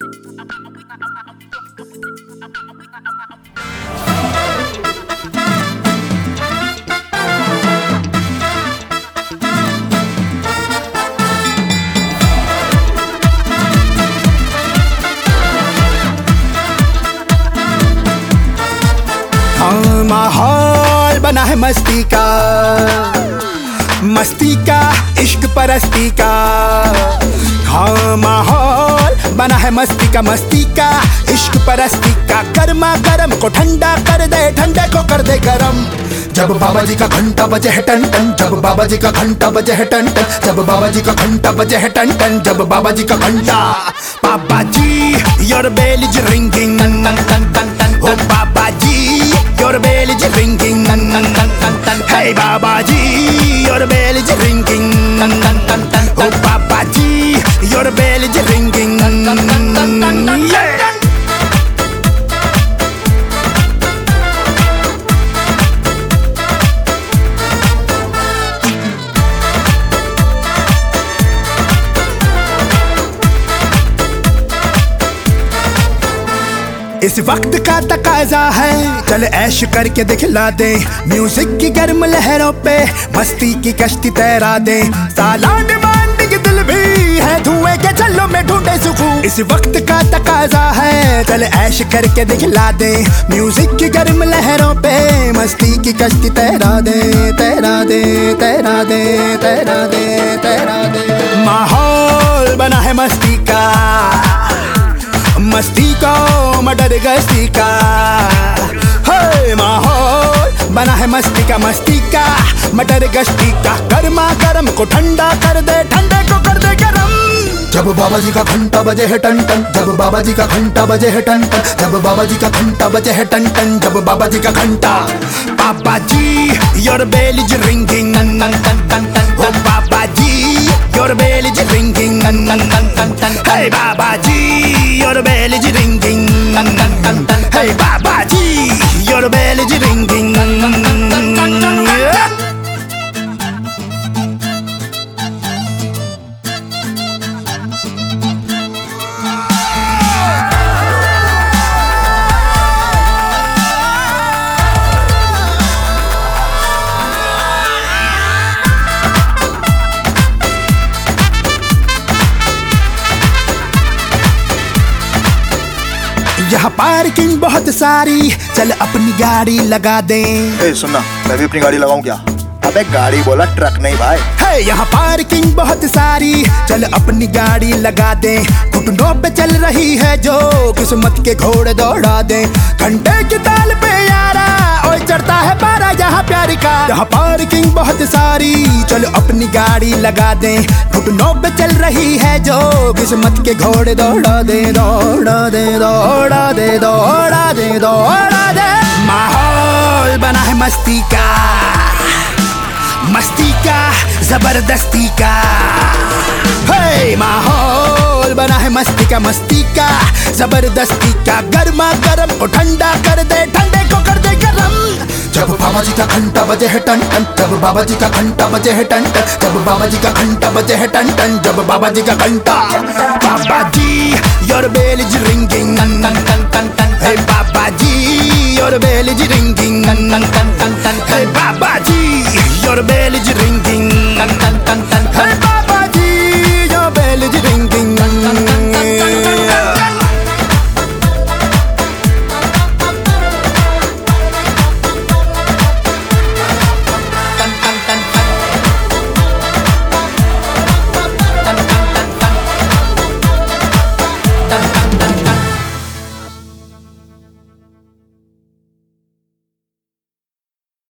माहौल बना है मस्ती का इश्क परस्ती का। हाँ माहौल बना है मस्ती का इश्क परस्ती का। गर्मा गर्म को ठंडा कर दे, ठंडे को कर दे गरम। जब बाबा जी का घंटा बजे है टन टन, जब बाबा जी का घंटा बजे है टन टन, जब बाबा जी का घंटा बजे है टन टन, जब बाबा जी का घंटा। Baba ji your bell is ringing टन टन टन टन टन। ओ Baba ji your bell is ringing टन टन टन टन टन। हे Baba ji your bell is ringing टन टन टन टन। ओ Baba ji your bell is ringing टन टन टन टन। इस वक्त का तकाजा है, चल ऐश करके दिखला दे। म्यूजिक की गर्म लहरों पे मस्ती की कश्ती तैरा दे। साला डिमांडिंग दिल भी है, धुएं के झल्लों में ढूंढे सुकून। इस वक्त का तकाजा है, चल ऐश करके दिखला दे। म्यूजिक की गर्म लहरों पे मस्ती की कश्ती तैरा दे, तैरा दे, तैरा दे, तैरा दे, तैरा दे। माहौल बना है मस्ती को मडर गस्ती का। हे माहौल बना है मस्ती का मडर गश्ती का। गर्मा गर्म को ठंडा कर दे, ठंडे को कर दे गरम। जब बाबा जी का घंटा बजे है टन टन, जब बाबा जी का घंटा बजे है टन टन, जब बाबा जी का घंटा बजे है टन टन, जब बाबा जी का घंटा। Baba ji your bell is ringing टन टन टन टन टन। ओ Baba ji your bell is ringing टन टन टन टन टन। हे Baba ji your bell is ringing टन टन टन टन। हे Baba ji your bell is ringing टन टन टन टन टन। यहाँ पार्किंग बहुत सारी, चल अपनी गाड़ी लगा दे। सुनना, मैं भी अपनी गाड़ी लगाऊं क्या? अबे गाड़ी बोला, ट्रक नहीं भाई। है यहाँ पार्किंग बहुत सारी, चल अपनी गाड़ी लगा दे। घुटनों पे चल रही है जो किस्मत के घोड़े दौड़ा दे। घंटे की ताल पे यारा ओए चढ़ता है पारा यहाँ प्यार का। यहाँ पार्किंग बहुत सारी, चल अपनी गाड़ी लगा दे। घुटनों पे चल रही है जो किस्मत के घोड़े दौड़ा दे, दौड़ा दे, दौड़ा दे, दौड़ा दे, दौड़ा दे। माहौल बना है मस्ती का जबरदस्ती का। हे माहौल बना है मस्ती का जबरदस्ती का। गर्मा गर्म को ठंडा कर दे, ठंडे को कर दे गरम। जब बाबा जी का घंटा बजे है टन टन, जब बाबा जी का घंटा बजे है टन टन, जब बाबा जी का घंटा बजे है टन टन, जब बाबा जी का घंटा। Baba ji your bell is ringing टन टन टन टन टन। हे Baba ji your bell is ringing टन टन टन टन टन। हे बाबा जी